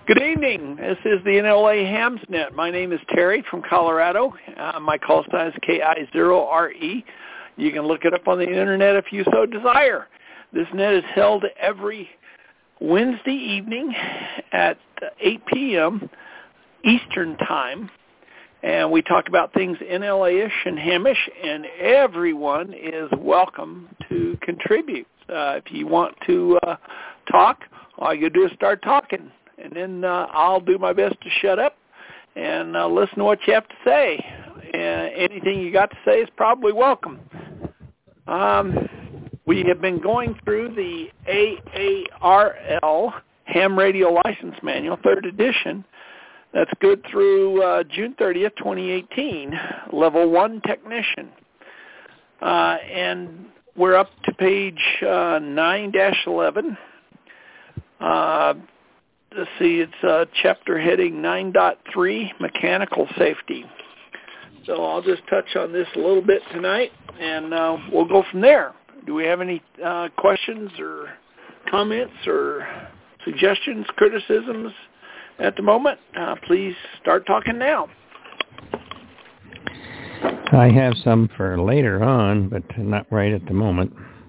Good evening. This is the NLA Hamsnet. My name is Terry from Colorado. My call sign is KI0RE. You can look it up on the internet if you so desire. This net is held every Wednesday evening at 8 p.m. Eastern Time. And we talk about things NLA-ish and Hamish, and everyone is welcome to contribute. If you want to talk, all you do is start talking. And then I'll do my best to shut up and listen to what you have to say. Anything you got to say is probably welcome. We have been going through the AARL Ham Radio License Manual, 3rd edition. That's good through June 30th, 2018, Level 1 Technician. And we're up to page 9-11. Let's see, it's chapter heading 9.3, Mechanical Safety. So I'll just touch on this a little bit tonight, and we'll go from there. Do we have any questions or comments or suggestions, criticisms at the moment? Please start talking now. I have some for later on, but not right at the moment.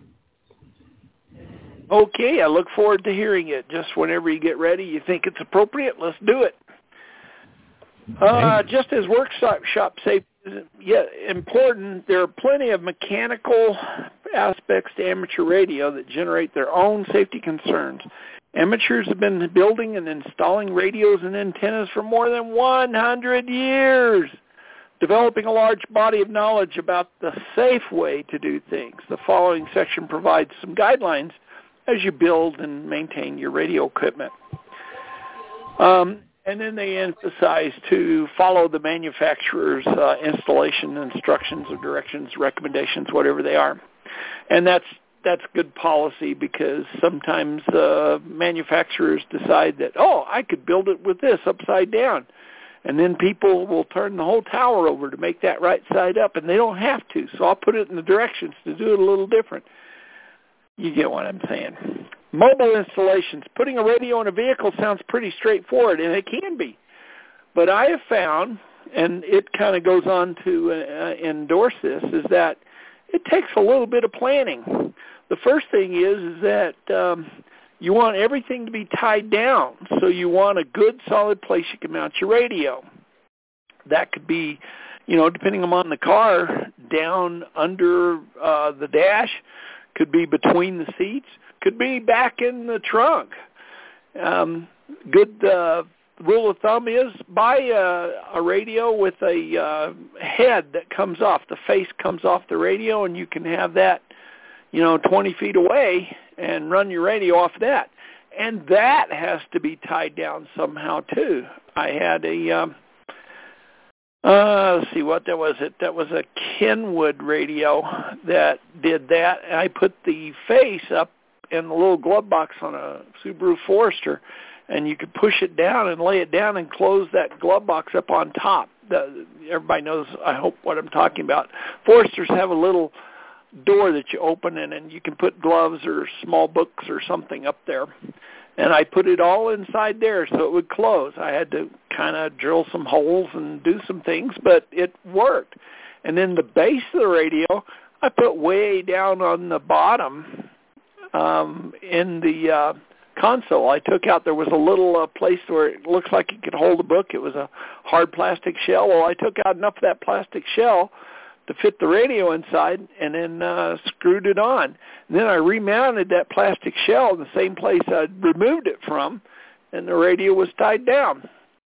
Okay, I look forward to hearing it. Just whenever you get ready, you think it's appropriate, let's do it. Okay. Just as workshop safety is important, there are plenty of mechanical aspects to amateur radio that generate their own safety concerns. Amateurs have been building and installing radios and antennas for more than 100 years, developing a large body of knowledge about the safe way to do things. The following section provides some guidelines as you build and maintain your radio equipment. And then they emphasize to follow the manufacturer's installation instructions or directions, recommendations, whatever they are. And that's good policy, because sometimes manufacturers decide that, I could build it with this upside down. And then people will turn the whole tower over to make that right side up, and they don't have to. So I'll put it in the directions to do it a little different. You get what I'm saying. Mobile installations. Putting a radio in a vehicle sounds pretty straightforward, and it can be. But I have found, and it kind of goes on to endorse this, is that it takes a little bit of planning. The first thing is that you want everything to be tied down. So you want a good, solid place you can mount your radio. That could be, depending on the car, down under the dash, could be between the seats, could be back in the trunk. Good rule of thumb is buy a radio with a head that comes off. The face comes off the radio, and you can have that, 20 feet away and run your radio off that. And that has to be tied down somehow, too. I had a... let's see, what that was. That was a Kenwood radio that did that. And I put the face up in the little glove box on a Subaru Forester, and you could push it down and lay it down and close that glove box up on top. Everybody knows, I hope, what I'm talking about. Foresters have a little door that you open, and you can put gloves or small books or something up there. And I put it all inside there so it would close. I had to kind of drill some holes and do some things, but it worked. And then the base of the radio, I put way down on the bottom in the console. I took out, there was a little place where it looks like it could hold a book. It was a hard plastic shell. Well, I took out enough of that plastic shell to fit the radio inside, and then screwed it on. And then I remounted that plastic shell in the same place I'd removed it from, and the radio was tied down.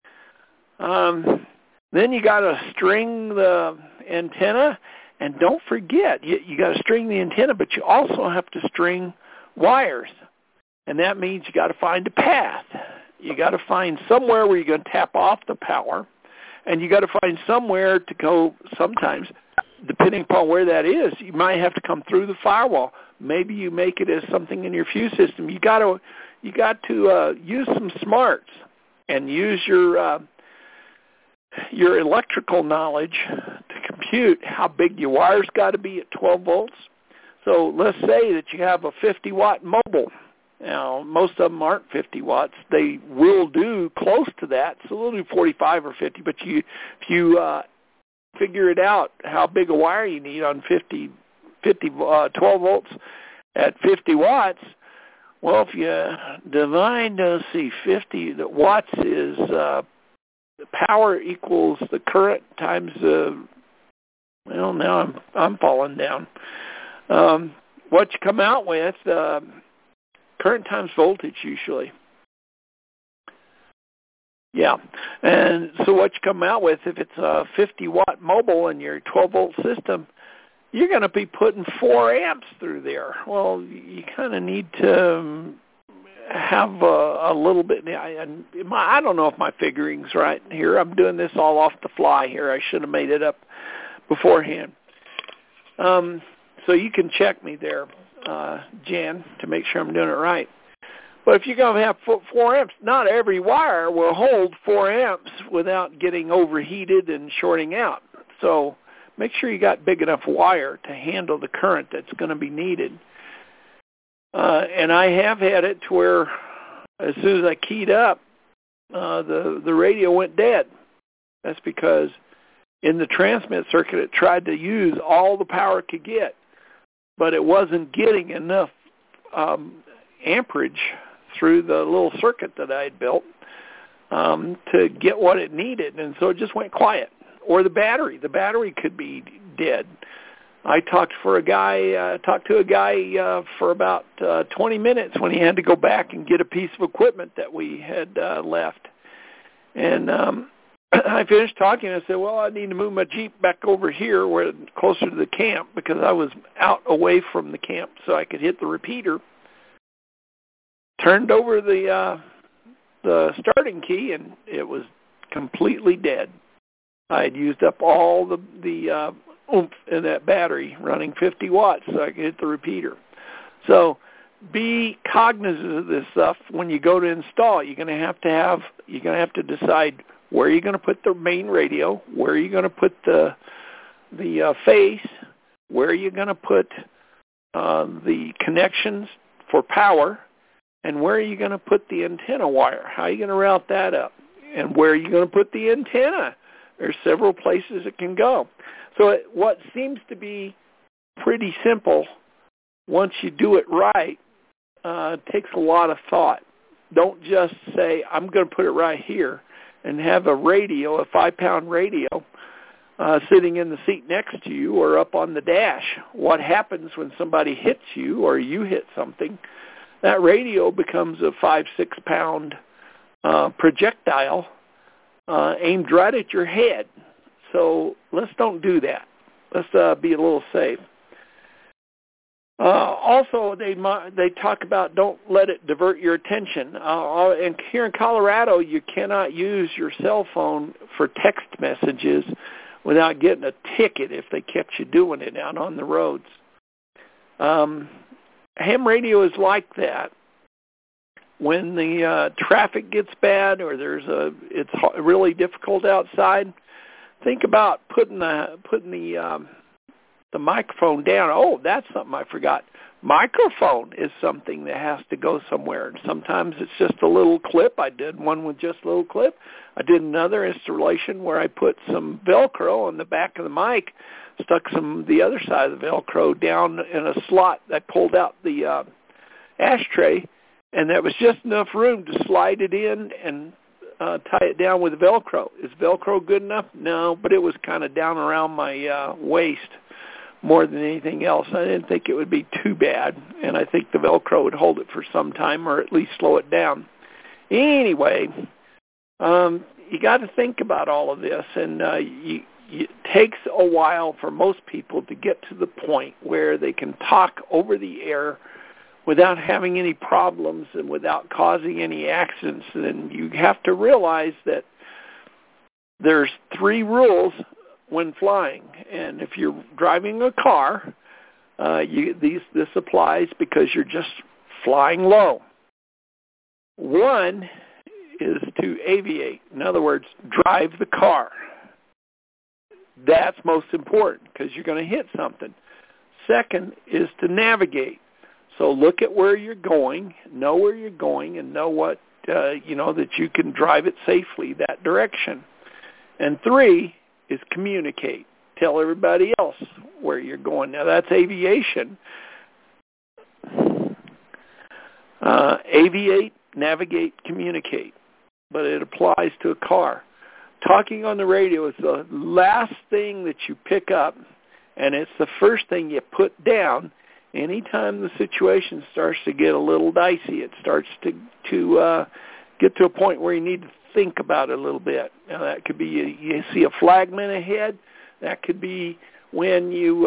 Then you got to string the antenna, and don't forget, you got to string the antenna, but you also have to string wires, and that means you got to find a path. You got to find somewhere where you're going to tap off the power, and you got to find somewhere to go. Sometimes, depending upon where that is, you might have to come through the firewall. Maybe you make it as something in your fuse system. You got to use some smarts and use your electrical knowledge to compute how big your wires got to be at 12 volts. So let's say that you have a 50-watt mobile, Now, most of them aren't 50 watts. They will do close to that, so they'll do 45 or 50. But if you figure it out how big a wire you need on 12 volts at 50 watts, well, if you divide, 50 watts is the power equals the current times well, now I'm falling down. What you come out with, current times voltage usually. Yeah, and so what you come out with, if it's a 50-watt mobile in your 12-volt system, you're going to be putting 4 amps through there. Well, you kind of need to have a little bit. I don't know if my figuring's right here. I'm doing this all off the fly here. I should have made it up beforehand. So you can check me there, Jan, to make sure I'm doing it right. But if you're going to have 4 amps, not every wire will hold 4 amps without getting overheated and shorting out. So make sure you got big enough wire to handle the current that's going to be needed. And I have had it to where as soon as I keyed up, the radio went dead. That's because in the transmit circuit, it tried to use all the power it could get, but it wasn't getting enough amperage through the little circuit that I had built to get what it needed, and so it just went quiet. Or the battery could be dead. I talked to a guy for about 20 minutes when he had to go back and get a piece of equipment that we had left. And I finished talking and I said, well, I need to move my Jeep back over here where closer to the camp because I was out away from the camp so I could hit the repeater. Turned over the starting key and it was completely dead. I had used up all the oomph in that battery running 50 watts so I could hit the repeater. So be cognizant of this stuff when you go to install. You're going to have to decide where you're going to put the main radio, where you're going to put the face, where you're going to put the connections for power, and where are you going to put the antenna wire? How are you going to route that up? And where are you going to put the antenna? There's several places it can go. So what seems to be pretty simple, once you do it right, takes a lot of thought. Don't just say, I'm going to put it right here, and have a radio, a 5-pound radio, sitting in the seat next to you or up on the dash. What happens when somebody hits you or you hit something? That radio becomes a 5-6 pound projectile aimed right at your head. So let's don't do that. Let's be a little safe. Also, they talk about don't let it divert your attention. And here in Colorado, you cannot use your cell phone for text messages without getting a ticket if they catch you doing it out on the roads. Ham radio is like that. When the traffic gets bad or it's really difficult outside, think about putting the microphone down. Oh, that's something I forgot. Microphone is something that has to go somewhere. And sometimes it's just a little clip. I did one with just a little clip. I did another installation where I put some Velcro on the back of the mic, stuck the other side of the Velcro down in a slot that pulled out the ashtray, and there was just enough room to slide it in and tie it down with Velcro. Is Velcro good enough? No, but it was kind of down around my waist more than anything else. I didn't think it would be too bad, and I think the Velcro would hold it for some time or at least slow it down. Anyway, you got to think about all of this, and it takes a while for most people to get to the point where they can talk over the air without having any problems and without causing any accidents. And you have to realize that there's 3 rules when flying. And if you're driving a car, this applies because you're just flying low. 1 is to aviate. In other words, drive the car. That's most important because you're going to hit something. 2nd is to navigate. So look at where you're going, know where you're going, and know what, that you can drive it safely that direction. And 3 is communicate. Tell everybody else where you're going. Now, that's aviation. Aviate, navigate, communicate. But it applies to a car. Talking on the radio is the last thing that you pick up, and it's the first thing you put down anytime the situation starts to get a little dicey. It starts to get to a point where you need to think about it a little bit. Now, that could be you see a flagman ahead. That could be when you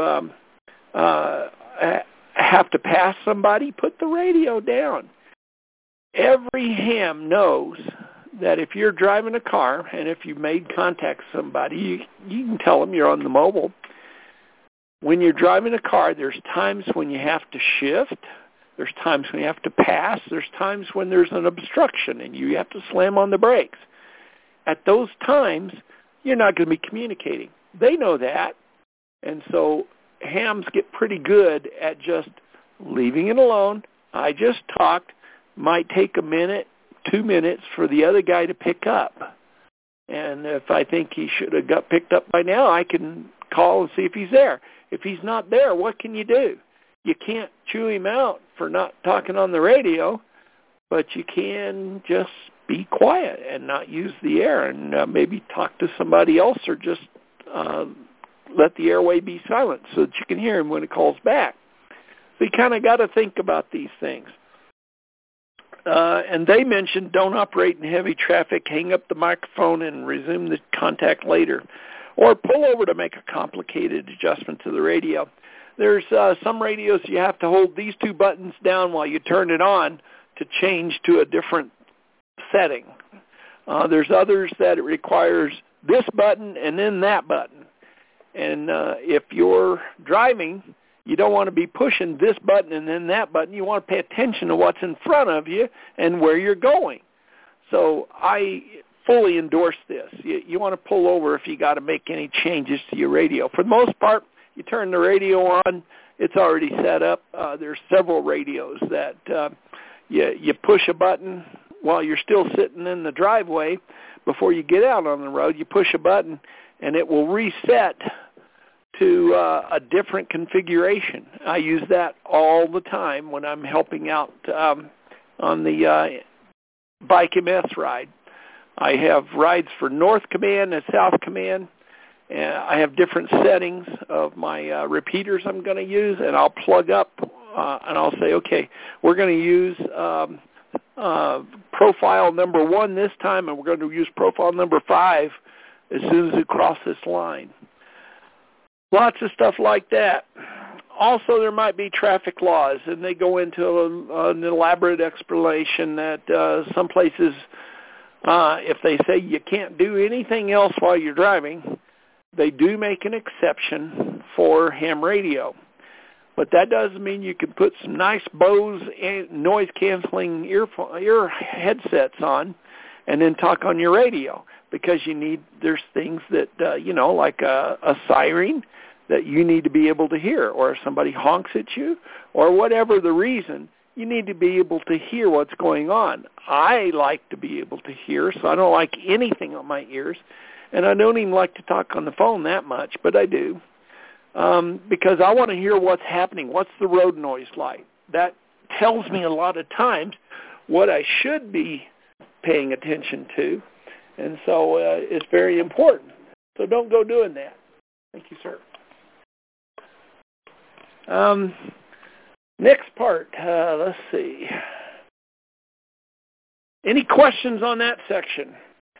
have to pass somebody. Put the radio down. Every ham knows that if you're driving a car and if you made contact with somebody, you can tell them you're on the mobile. When you're driving a car, there's times when you have to shift. There's times when you have to pass. There's times when there's an obstruction and you have to slam on the brakes. At those times, you're not going to be communicating. They know that. And so hams get pretty good at just leaving it alone. I just talked. Might take a minute, 2 minutes for the other guy to pick up. And if I think he should have got picked up by now, I can call and see if he's there. If he's not there, what can you do? You can't chew him out for not talking on the radio, but you can just be quiet and not use the air and maybe talk to somebody else or just let the airway be silent so that you can hear him when it calls back. So you kind of got to think about these things. And they mentioned don't operate in heavy traffic, hang up the microphone, and resume the contact later. Or pull over to make a complicated adjustment to the radio. There's some radios you have to hold these 2 buttons down while you turn it on to change to a different setting. There's others that it requires this button and then that button. And if you're driving, you don't want to be pushing this button and then that button. You want to pay attention to what's in front of you and where you're going. So I fully endorse this. You want to pull over if you got to make any changes to your radio. For the most part, you turn the radio on, it's already set up. There's several radios that you push a button while you're still sitting in the driveway. Before you get out on the road, you push a button, and it will reset to a different configuration. I use that all the time when I'm helping out on the Bike MS ride. I have rides for North Command and South Command, and I have different settings of my repeaters I'm going to use, and I'll plug up and I'll say, okay, we're going to use profile number 1 this time, and we're going to use profile number 5 as soon as we cross this line. Lots of stuff like that. Also, there might be traffic laws, and they go into an elaborate explanation that some places, if they say you can't do anything else while you're driving, they do make an exception for ham radio. But that doesn't mean you can put some nice Bose noise-canceling ear headsets on and then talk on your radio, because there's things that, like a siren that you need to be able to hear, or if somebody honks at you, or whatever the reason, you need to be able to hear what's going on. I like to be able to hear, so I don't like anything on my ears, and I don't even like to talk on the phone that much, but I do, because I want to hear what's happening. What's the road noise like? That tells me a lot of times what I should be paying attention to, and so it's very important. So don't go doing that. Thank you, sir. Next part, let's see. Any questions on that section?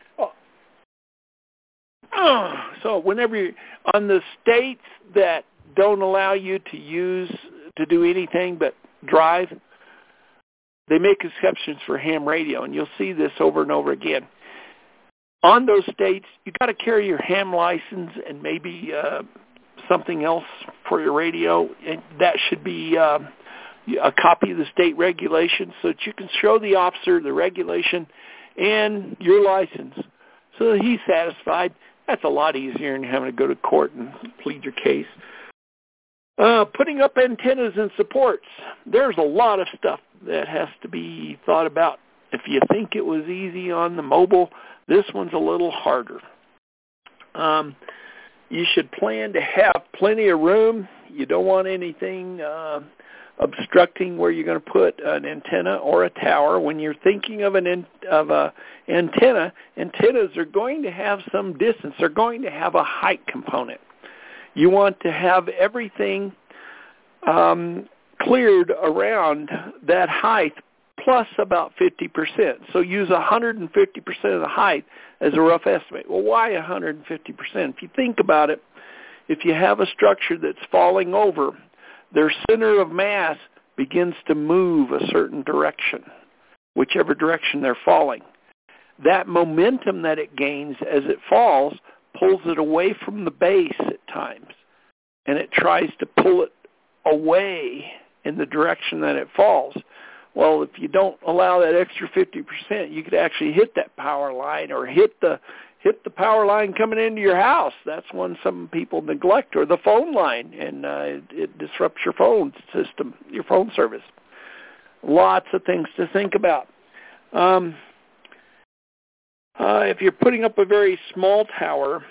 So whenever you're on the states that don't allow you to do anything but drive, they make exceptions for ham radio, and you'll see this over and over again. On those states, you got to carry your ham license and maybe something else for your radio, and that should be a copy of the state regulation so that you can show the officer the regulation and your license so that he's satisfied. That's a lot easier than having to go to court and plead your case. Putting up antennas and supports. There's a lot of stuff that has to be thought about. If you think it was easy on the mobile, this one's a little harder. You should plan to have plenty of room. You don't want anything obstructing where you're going to put an antenna or a tower. When you're thinking of an antenna, antennas are going to have some distance. They're going to have a height component. You want to have everything cleared around that height plus about 50%. So use 150% of the height as a rough estimate. Well, why 150%? If you think about it, if you have a structure that's falling over, their center of mass begins to move a certain direction, whichever direction they're falling. That momentum that it gains as it falls pulls it away from the base at times, and it tries to pull it away in the direction that it falls. Well, if you don't allow that extra 50%, you could actually hit that power line or hit the power line coming into your house. That's one some people neglect, or the phone line, and it disrupts your phone system, your phone service. Lots of things to think about. If you're putting up a very small tower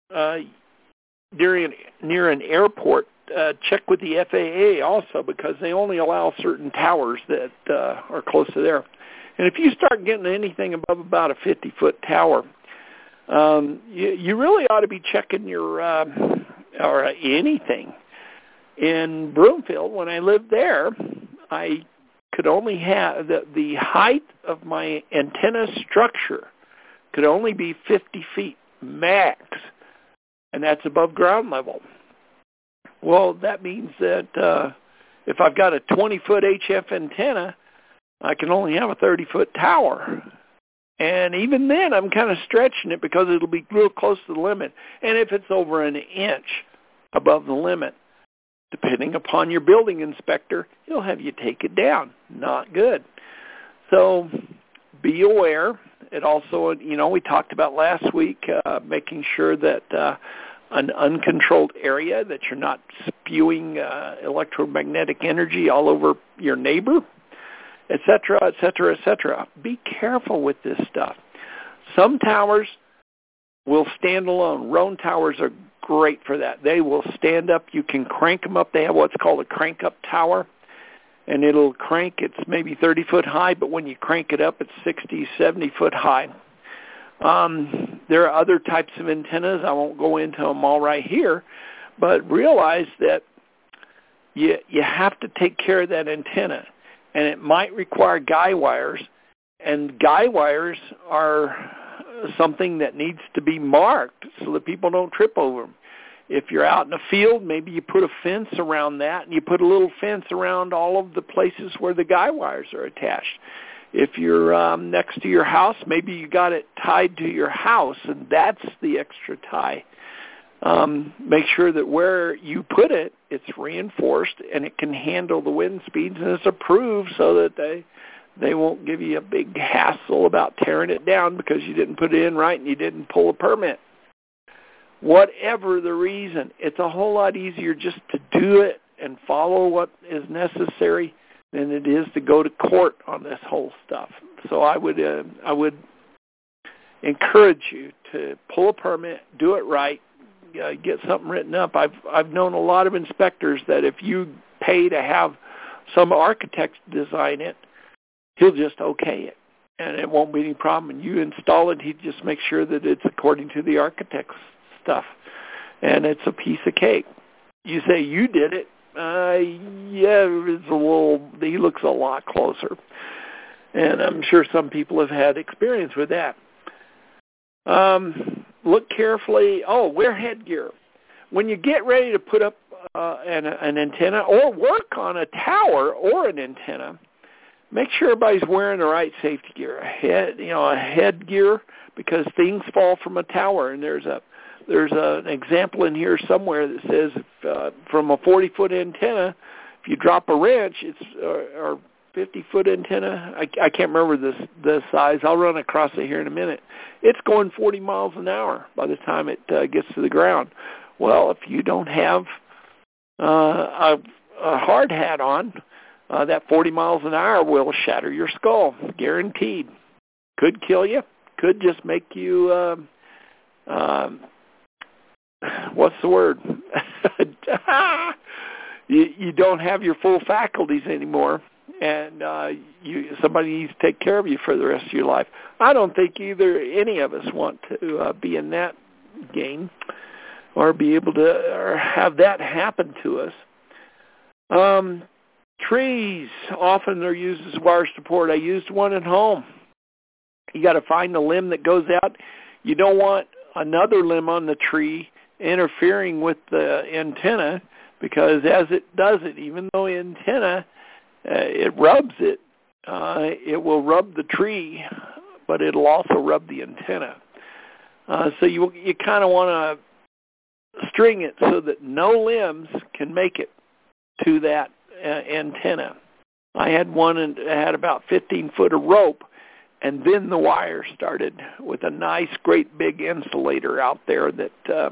near an airport, check with the FAA also, because they only allow certain towers that are close to there. And if you start getting anything above about a 50-foot tower, you really ought to be checking your or anything. In Broomfield, when I lived there, I could only have the height of my antenna structure could only be 50 feet max, and that's above ground level. Well, that means that if I've got a 20-foot HF antenna, I can only have a 30-foot tower. And even then, I'm kind of stretching it because it'll be real close to the limit. And if it's over an inch above the limit, depending upon your building inspector, he'll have you take it down. Not good. So be aware. It also, we talked about last week, making sure that an uncontrolled area, that you're not spewing electromagnetic energy all over your neighbor, et cetera, et cetera, et cetera. Be careful with this stuff. Some towers will stand alone. Roan towers are great for that. They will stand up. You can crank them up. They have what's called a crank-up tower, and it'll crank. It's maybe 30 foot high, but when you crank it up, it's 60, 70 foot high. There are other types of antennas. I won't go into them all right here, but realize that you have to take care of that antenna, and it might require guy wires, and guy wires are something that needs to be marked so that people don't trip over them. If you're out in a field, maybe you put a fence around that, and you put a little fence around all of the places where the guy wires are attached. If you're next to your house, maybe you got it tied to your house, and that's the extra tie. Make sure that where you put it, it's reinforced, and it can handle the wind speeds, and it's approved so that they won't give you a big hassle about tearing it down because you didn't put it in right and you didn't pull a permit. Whatever the reason, it's a whole lot easier just to do it and follow what is necessary than it is to go to court on this whole stuff. So I would encourage you to pull a permit, do it right, get something written up. I've known a lot of inspectors that if you pay to have some architect design it, he'll just okay it, and it won't be any problem. And you install it, he just makes sure that it's according to the architect's stuff, and it's a piece of cake. You say you did it, it's a little. He looks a lot closer, and I'm sure some people have had experience with that. Look carefully. Wear headgear when you get ready to put up an antenna or work on a tower or an antenna. Make sure everybody's wearing the right safety gear. A headgear, because things fall from a tower, and there's an example in here somewhere that says from a 40-foot antenna, if you drop a wrench, or 50-foot antenna, I can't remember the size. I'll run across it here in a minute. It's going 40 miles an hour by the time it gets to the ground. Well, if you don't have a hard hat on, that 40 miles an hour will shatter your skull, guaranteed. Could kill you, could just make you, what's the word? You don't have your full faculties anymore, and somebody needs to take care of you for the rest of your life. I don't think any of us want to be in that game or be able to or have that happen to us. Trees often are used as wire support. I used one at home. You got to find the limb that goes out. You don't want another limb on the tree interfering with the antenna, because as it does it, even though antenna, it rubs it, it will rub the tree, but it'll also rub the antenna. So you kind of want to string it so that no limbs can make it to that antenna. I had one and had about 15 foot of rope, and then the wire started with a nice, great big insulator out there that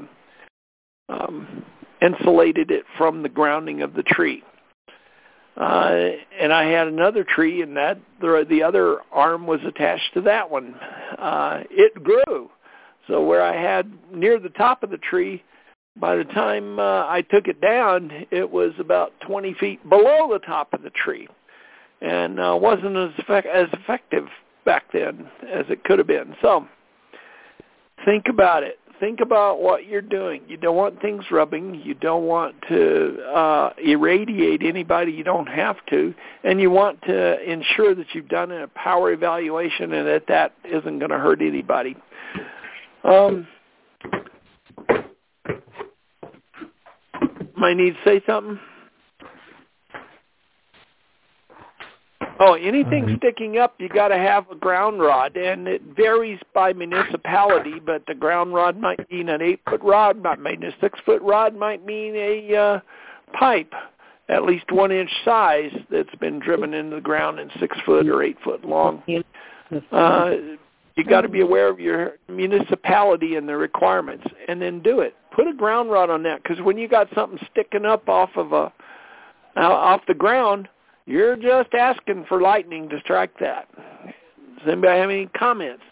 insulated it from the grounding of the tree. And I had another tree, and that the other arm was attached to that one. It grew. So where I had near the top of the tree, by the time I took it down, it was about 20 feet below the top of the tree, and wasn't as effective back then as it could have been. So think about it. Think about what you're doing. You don't want things rubbing. You don't want to irradiate anybody you don't have to. And you want to ensure that you've done a power evaluation and that isn't going to hurt anybody. Might need to say something? Oh, anything sticking up, you got to have a ground rod, and it varies by municipality, but the ground rod might mean an 8-foot rod, might mean a 6-foot rod, might mean a pipe, at least 1-inch size, that's been driven into the ground and 6 foot or 8 foot long. You got to be aware of your municipality and the requirements, and then do it. Put a ground rod on that, because when you got something sticking up off the ground, you're just asking for lightning to strike that. Does anybody have any comments?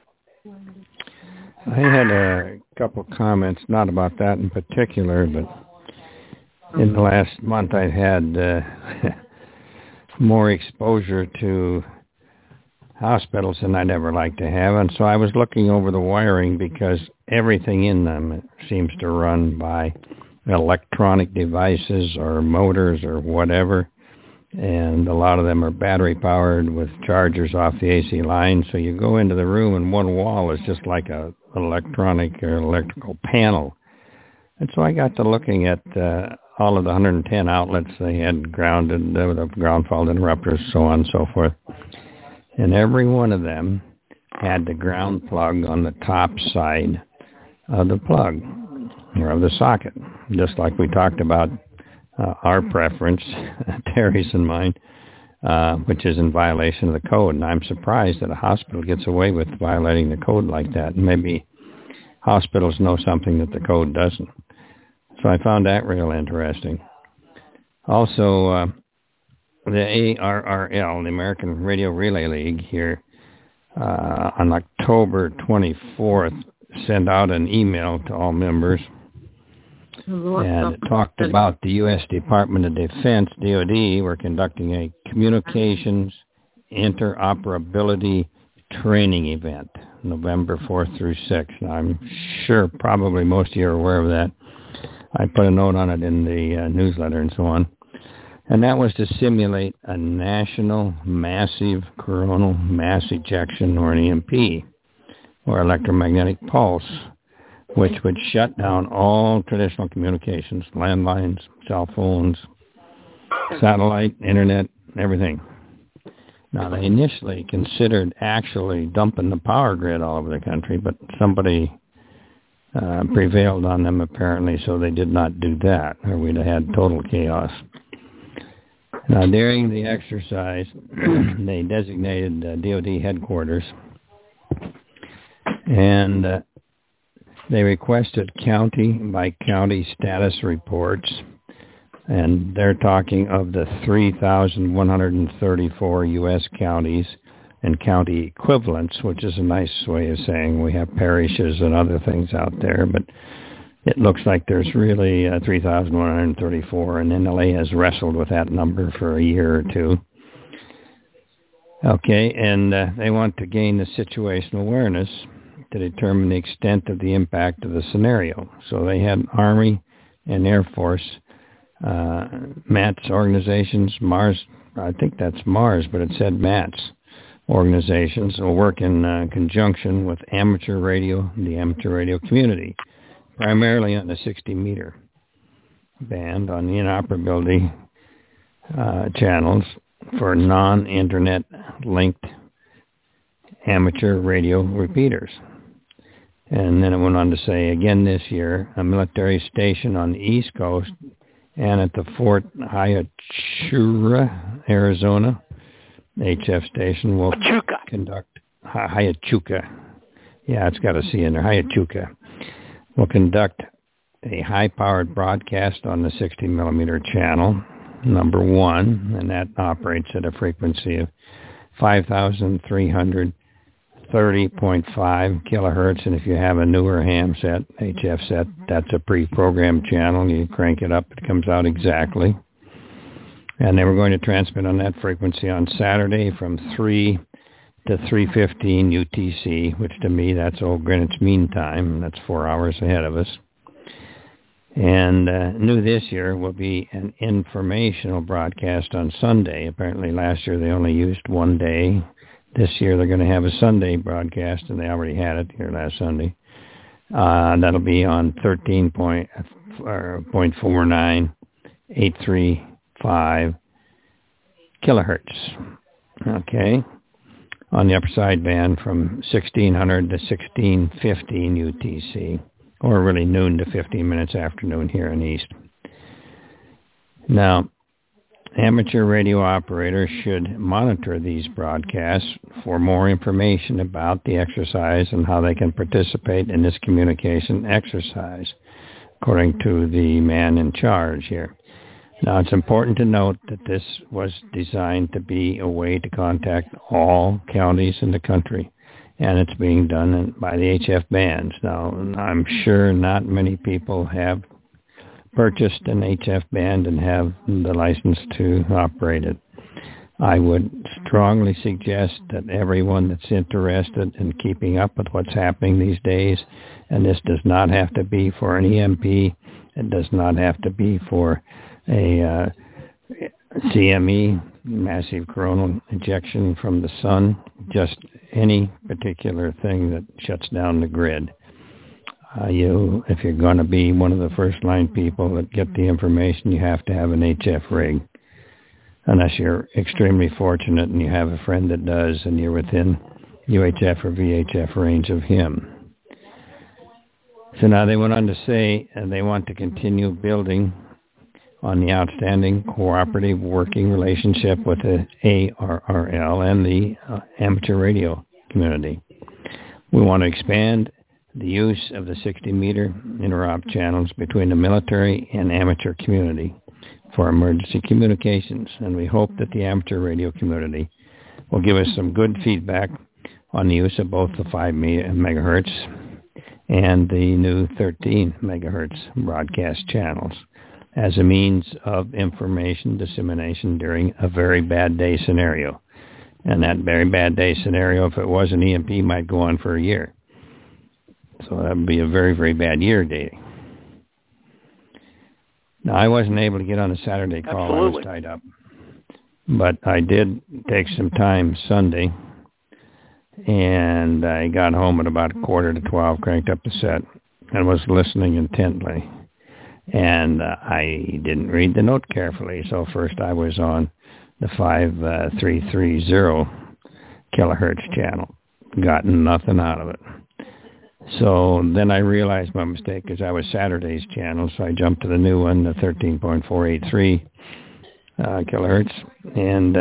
I had a couple comments, not about that in particular, but in the last month I've had more exposure to hospitals than I'd ever like to have, and so I was looking over the wiring, because everything in them seems to run by electronic devices or motors or whatever. And a lot of them are battery-powered with chargers off the AC line. So you go into the room, and one wall is just like an electronic or electrical panel. And so I got to looking at all of the 110 outlets they had grounded with the ground fault interrupters, so on and so forth. And every one of them had the ground plug on the top side of the plug, or of the socket, just like we talked about our preference, Terry's and mine, which is in violation of the code. And I'm surprised that a hospital gets away with violating the code like that. And maybe hospitals know something that the code doesn't. So I found that real interesting. Also, the ARRL, the American Radio Relay League here, on October 24th, sent out an email to all members, and it talked about the U.S. Department of Defense, DoD, were conducting a communications interoperability training event, November 4th through 6th. Now, I'm sure probably most of you are aware of that. I put a note on it in the newsletter and so on. And that was to simulate a national massive coronal mass ejection, or an EMP, or electromagnetic pulse, which would shut down all traditional communications, landlines, cell phones, satellite, internet, everything. Now, they initially considered actually dumping the power grid all over the country, but somebody prevailed on them apparently, so they did not do that, or we'd have had total chaos. Now, during the exercise, they designated DoD headquarters, and they requested county-by-county status reports And they're talking of the 3,134 U.S. counties and county equivalents, which is a nice way of saying we have parishes and other things out there, but it looks like there's really 3,134, and NLA has wrestled with that number for a year or two. Okay, and they want to gain the situational awareness to determine the extent of the impact of the scenario. So they had Army and Air Force, MATS organizations, Mars, I think that's Mars, but it said MATS organizations will work in conjunction with amateur radio and the amateur radio community, primarily on the 60-meter band on the inoperability channels for non-internet linked amateur radio repeaters. And then it went on to say, again this year, a military station on the East Coast and at the Fort Hiachuca, Arizona, HF station will conduct Hiachuca. Yeah, it's got a C in there. Hiachuca will conduct a high-powered broadcast on the 60-millimeter channel, number 1, and that operates at a frequency of 5,330.5 kilohertz. And if you have a newer ham set, HF set, that's a pre-programmed channel. You crank it up, it comes out exactly. And they were going to transmit on that frequency on Saturday from 3 to 3:15 UTC, which to me, that's old Greenwich Mean Time. That's 4 hours ahead of us. And new this year will be an informational broadcast on Sunday. Apparently last year they only used one day. This year they're going to have a Sunday broadcast, and they already had it here last Sunday. That'll be on 13.49835 kilohertz. Okay. On the upper side band from 1600 to 1615 UTC, or really noon to 15 minutes afternoon here in the East. Now, amateur radio operators should monitor these broadcasts for more information about the exercise and how they can participate in this communication exercise, according to the man in charge here. Now, it's important to note that this was designed to be a way to contact all counties in the country, and it's being done by the HF bands. Now, I'm sure not many people have purchased an HF band and have the license to operate it. I would strongly suggest that everyone that's interested in keeping up with what's happening these days, and this does not have to be for an EMP, it does not have to be for a CME, massive coronal ejection from the sun, just any particular thing that shuts down the grid. If you're going to be one of the first-line people that get the information, you have to have an HF rig, unless you're extremely fortunate and you have a friend that does and you're within UHF or VHF range of him. So now they went on to say they want to continue building on the outstanding cooperative working relationship with the ARRL and the amateur radio community. We want to expand the use of the 60-meter interop channels between the military and amateur community for emergency communications, and we hope that the amateur radio community will give us some good feedback on the use of both the 5 megahertz and the new 13 megahertz broadcast channels as a means of information dissemination during a very bad day scenario. And that very bad day scenario, if it was an EMP, might go on for a year. So that would be a very, very bad year day. Now, I wasn't able to get on a Saturday call. Absolutely. I was tied up. But I did take some time Sunday, and I got home at about 11:45, cranked up the set, and was listening intently. And I didn't read the note carefully. So first I was on the 5330 kilohertz channel. Got nothing out of it. So then I realized my mistake because I was Saturday's channel. So I jumped to the new one, the 13.483 kilohertz, and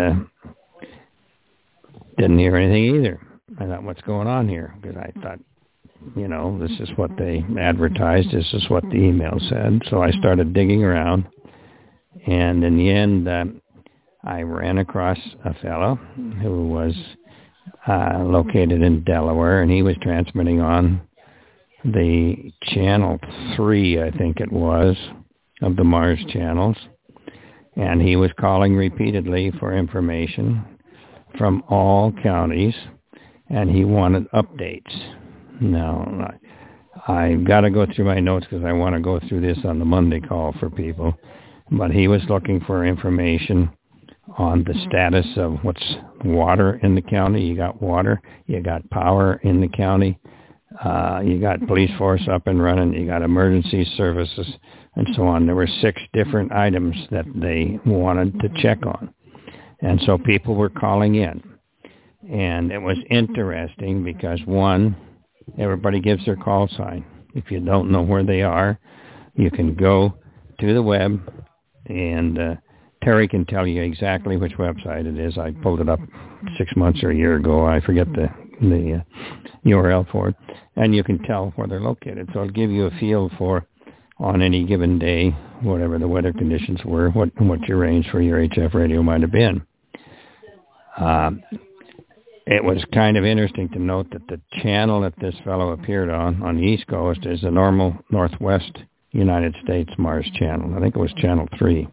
didn't hear anything either. I thought, what's going on here? Because I thought, this is what they advertised. This is what the email said. So I started digging around, And in the end, I ran across a fellow who was located in Delaware, and he was transmitting on the channel 3, I think it was, of the Mars channels. And he was calling repeatedly for information from all counties, and he wanted updates. Now, I've got to go through my notes because I want to go through this on the Monday call for people. But he was looking for information on the status of what's water in the county. You got water, you got power in the county, you got police force up and running, you got emergency services, and so on. There were 6 different items that they wanted to check on. And so people were calling in. And it was interesting because, one, everybody gives their call sign. If you don't know where they are, you can go to the web, and Terry can tell you exactly which website it is. I pulled it up 6 months or a year ago. I forget the URL for it. And you can tell where they're located. So it'll give you a feel for, on any given day, whatever the weather conditions were, what your range for your HF radio might have been. It was kind of interesting to note that the channel that this fellow appeared on the East Coast, is a normal Northwest United States Mars channel. I think it was channel 3.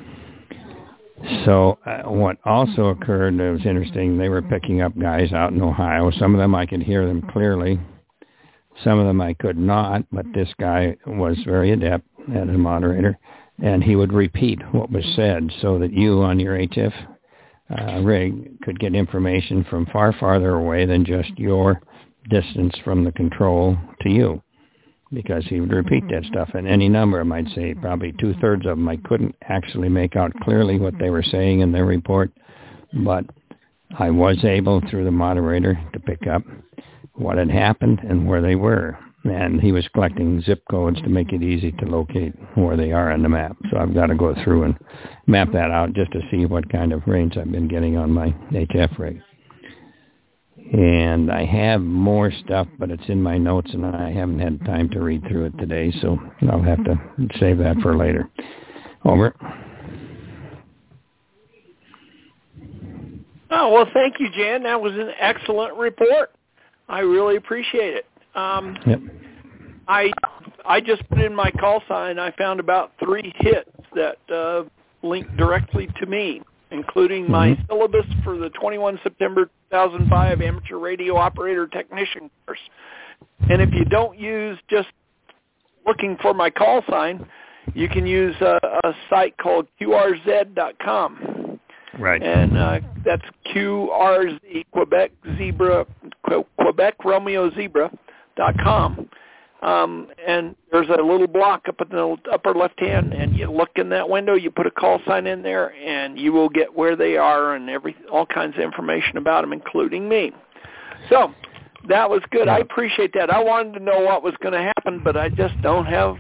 So what also occurred that was interesting, they were picking up guys out in Ohio. Some of them I could hear them clearly. Some of them I could not, but this guy was very adept as a moderator, and he would repeat what was said so that you on your HF rig could get information from far farther away than just your distance from the control to you, because he would repeat that stuff. And any number, I might say probably 2/3 of them, I couldn't actually make out clearly what they were saying in their report, but I was able, through the moderator, to pick up what had happened and where they were. And he was collecting zip codes to make it easy to locate where they are on the map. So I've got to go through and map that out just to see what kind of range I've been getting on my HF rig. And I have more stuff, but it's in my notes, and I haven't had time to read through it today, so I'll have to save that for later. Over. Oh, well, thank you, Jan. That was an excellent report. I really appreciate it. Yep. I just put in my call sign. I found about 3 hits that linked directly to me, including my syllabus for the 21 September 2005 Amateur Radio Operator Technician course. And if you don't use just looking for my call sign, you can use a site called QRZ.com. Right. And that's QRZ, Quebec Romeo Zebra.com. And there's a little block up in the upper left hand, and you look in that window, you put a call sign in there, and you will get where they are and all kinds of information about them, including me. So that was good. I appreciate that. I wanted to know what was going to happen, but I just don't have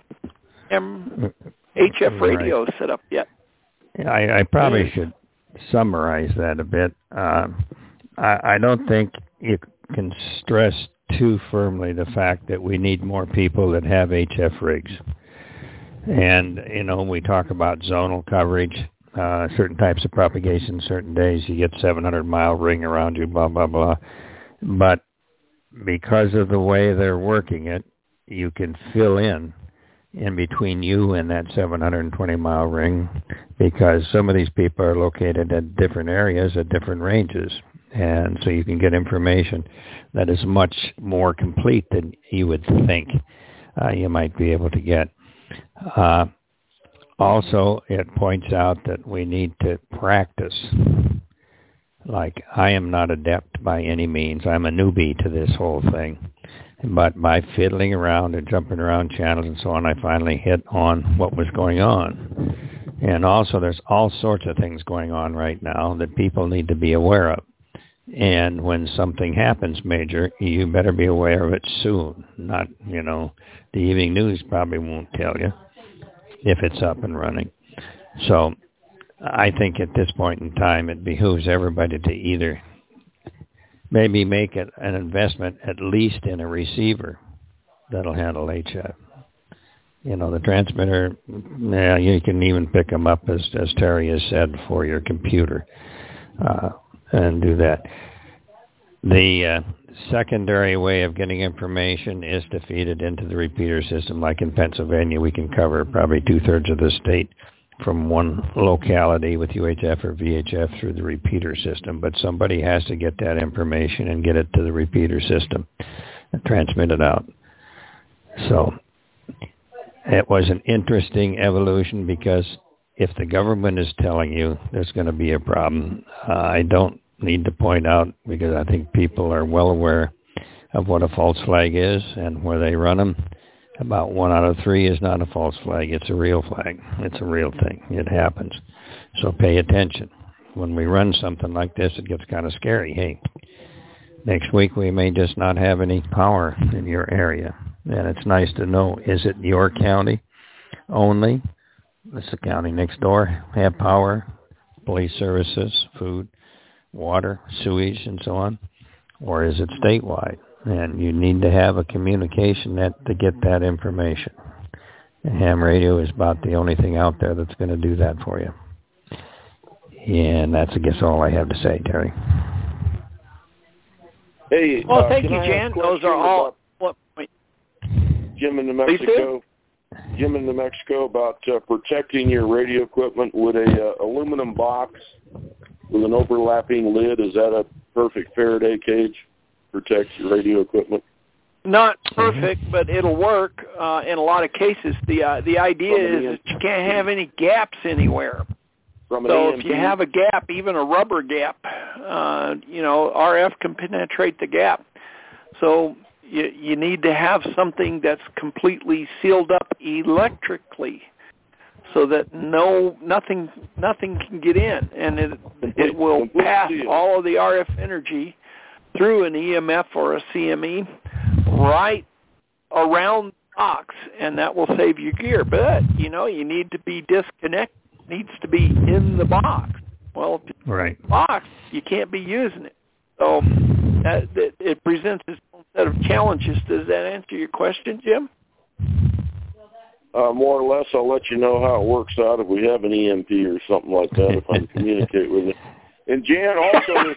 HF radio set up yet. I probably should summarize that a bit. I don't think you can stress too firmly the fact that we need more people that have HF rigs. And, we talk about zonal coverage, certain types of propagation, certain days you get 700-mile ring around you, blah, blah, blah. But because of the way they're working it, you can fill in between you and that 720-mile ring, because some of these people are located at different areas at different ranges. And so you can get information that is much more complete than you would think you might be able to get. Also, it points out that we need to practice. Like, I am not adept by any means. I'm a newbie to this whole thing. But by fiddling around and jumping around channels and so on, I finally hit on what was going on. And also, there's all sorts of things going on right now that people need to be aware of. And when something happens major, you better be aware of it soon. Not, the evening news probably won't tell you if it's up and running. So I think at this point in time, it behooves everybody to either maybe make an investment at least in a receiver that'll handle HF. The transmitter, you can even pick them up, as Terry has said, for your computer, and do that. The secondary way of getting information is to feed it into the repeater system. Like in Pennsylvania, we can cover probably 2/3 of the state from one locality with UHF or VHF through the repeater system. But somebody has to get that information and get it to the repeater system and transmit it out. So it was an interesting evolution, because if the government is telling you there's going to be a problem, I don't need to point out, because I think people are well aware of what a false flag is and where they run them. About 1 out of 3 is not a false flag. It's a real flag. It's a real thing. It happens. So pay attention. When we run something like this, it gets kind of scary. Hey, next week we may just not have any power in your area. And it's nice to know, is it your county only? Does the county next door have power, police services, food, water, sewage, and so on? Or is it statewide? And you need to have a communication net to get that information. And ham radio is about the only thing out there that's going to do that for you. And that's, I guess, all I have to say, Terry. Hey, well, thank you, Jan. Those are all... Jim in New Mexico, about protecting your radio equipment with a aluminum box with an overlapping lid. Is that a perfect Faraday cage? Protects your radio equipment? Not perfect, but it'll work in a lot of cases. The idea is that you can't have any gaps anywhere. So if you have a gap, even a rubber gap, RF can penetrate the gap. So you need to have something that's completely sealed up electrically, so that nothing can get in, and it will pass all of the RF energy through an EMF or a CME right around the box, and that will save your gear. But you need to be disconnected. It needs to be in the box. Well, if it's in the box, you can't be using it. So it presents its own set of challenges. Does that answer your question, Jim? More or less. I'll let you know how it works out if we have an EMP or something like that, if I can communicate with you. And Jan, also,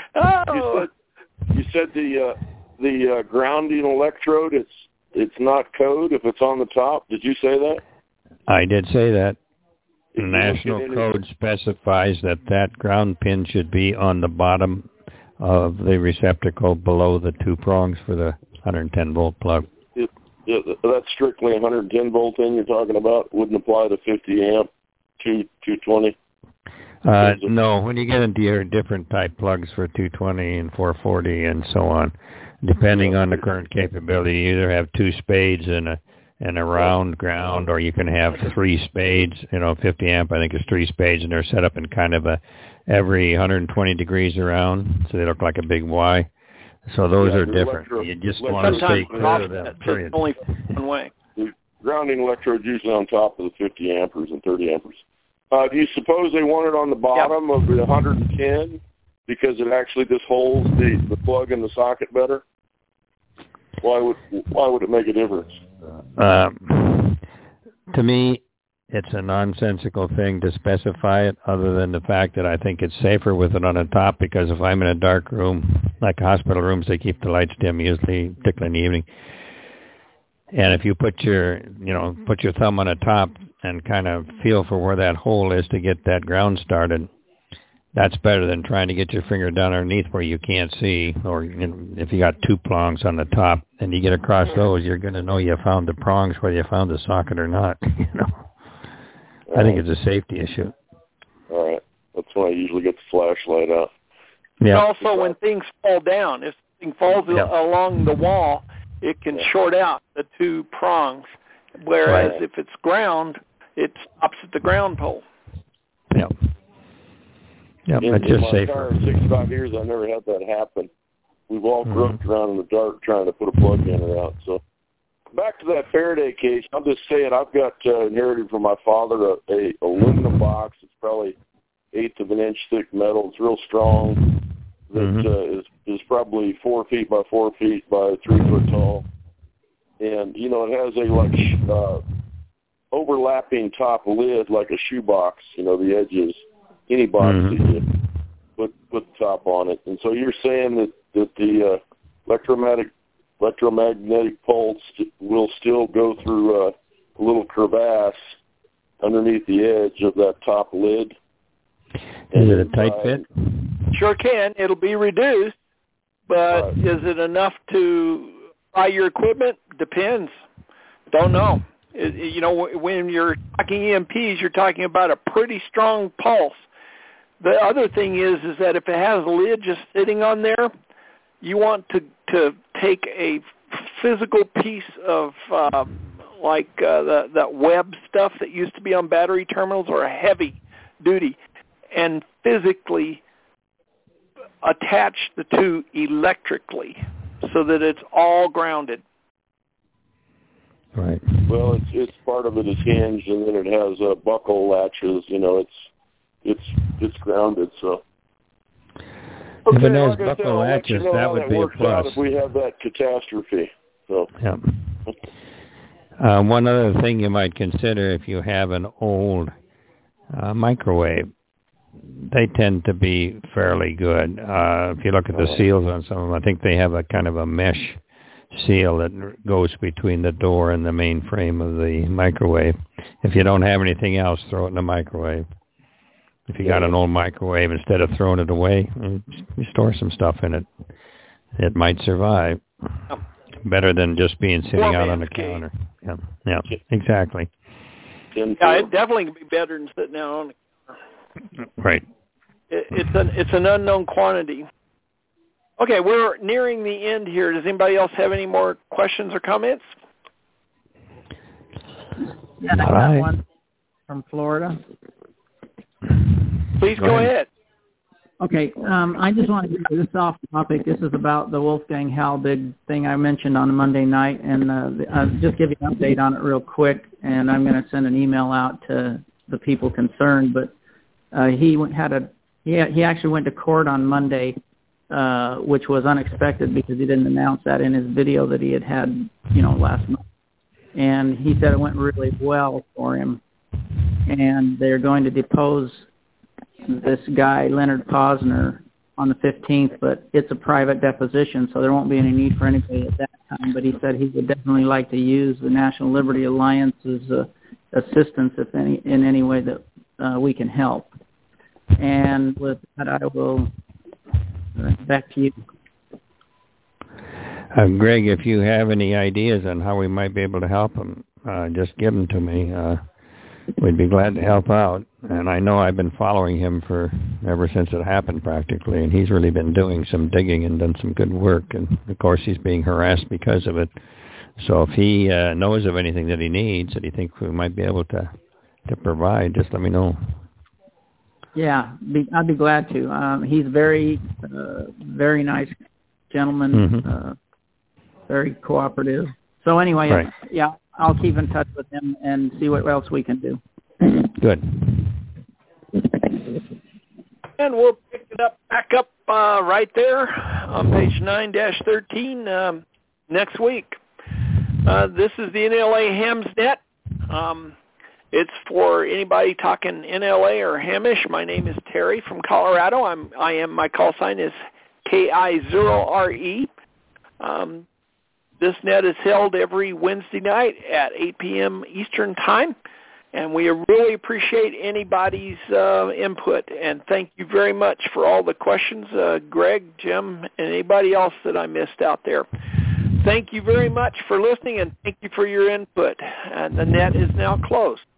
you said the grounding electrode, it's not code if it's on the top. Did you say that? I did say that. The national code specifies that ground pin should be on the bottom of the receptacle below the 2 prongs for the 110-volt plug. That's strictly 110-volt thing you're talking about? Wouldn't apply to 50-amp, 220? No, when you get into your different type plugs for 220 and 440 and so on, depending on the current capability, you either have 2 spades and a round ground, or you can have 3 spades. 50 amp, I think, is 3 spades, and they're set up in kind of every 120 degrees around, so they look like a big Y. So those are different. You just want to stay clear of that, period. Only one way. The grounding electrode usually on top of the 50 ampers and 30 ampers. Do you suppose they want it on the bottom of the 110 because it actually just holds the plug in the socket better? Why would it make a difference? To me, it's a nonsensical thing to specify it, other than the fact that I think it's safer with it on the top, because if I'm in a dark room, like hospital rooms, they keep the lights dim usually, particularly in the evening. And if you put your thumb on the top and kind of feel for where that hole is to get that ground started, that's better than trying to get your finger down underneath where you can't see. Or if you got 2 prongs on the top and you get across those, you're going to know you found the prongs whether you found the socket or not. I think it's a safety issue. All right. That's when I usually get the flashlight out. Yeah. Also, when things fall down, if something falls along the wall, it can short out the 2 prongs, whereas if it's ground, it stops at the ground pole. Yeah. Yeah, that's just safer. In 65 years, I never had that happen. We've all groped around in the dark trying to put a plug in or out. So back to that Faraday cage, I'll just say it. I've got inherited from my father a aluminum box. It's probably 1/8 of an inch thick metal. It's real strong. That is probably 4 feet by 4 feet by 3 foot tall. And, it has a overlapping top lid like a shoebox, the edges, any box that you put the top on it. And so you're saying that the electromagnetic pulse will still go through a little crevasse underneath the edge of that top lid? Is it a tight fit? Sure can. It'll be reduced, but is it enough to buy your equipment? Depends. Don't know. When you're talking EMPs, you're talking about a pretty strong pulse. The other thing is that if it has a lid just sitting on there, you want to take a physical piece of that web stuff that used to be on battery terminals, or a heavy duty, and physically attach the two electrically so that it's all grounded. Right. Well, it's part of it is hinged, and then it has buckle latches. It's grounded. So. If it Okay, has buckle latches, that would be a plus. If we have that catastrophe. So. Yeah. One other thing you might consider if you have an old microwave, they tend to be fairly good. If you look at the seals on some of them, I think they have a kind of a mesh seal that goes between the door and the main frame of the microwave. If you don't have anything else, throw it in the microwave. If you got an old microwave, instead of throwing it away, you store some stuff in it. It might survive. Better than just being sitting out on the counter. Yeah, exactly. Yeah, it definitely can be better than sitting out on the counter. Right. It's an unknown quantity. Okay, we're nearing the end here. Does anybody else have any more questions or comments? Yeah, I got one from Florida. Please go ahead. Okay, I just want to get this off topic. This is about the Wolfgang Halbig thing I mentioned on a Monday night, and I'll just give you an update on it real quick, and I'm going to send an email out to the people concerned. But he actually went to court on Monday, which was unexpected because he didn't announce that in his video that he had last month. And he said it went really well for him, and they're going to depose this guy, Leonard Posner, on the 15th, but it's a private deposition, so there won't be any need for anybody at that time. But he said he would definitely like to use the National Liberty Alliance's assistance in any way that we can help. And with that, I will back to you. Greg, if you have any ideas on how we might be able to help him, just give them to me. We'd be glad to help out. And I know I've been following him ever since it happened practically, and he's really been doing some digging and done some good work. And, of course, he's being harassed because of it. So if he knows of anything that he needs that he thinks we might be able to provide, just let me know. Yeah, I'd be glad to. He's very nice gentleman, very cooperative. So anyway, right. Yeah, I'll keep in touch with him and see what else we can do. Good. And we'll pick it back up right there on page 9-13 next week. This is the NLA Hams Net. It's for anybody talking NLA or Hamish. My name is Terry from Colorado. My call sign is KI0RE. This net is held every Wednesday night at 8 p.m. Eastern Time, and we really appreciate anybody's input. And thank you very much for all the questions, Greg, Jim, and anybody else that I missed out there. Thank you very much for listening, and thank you for your input. And the net is now closed.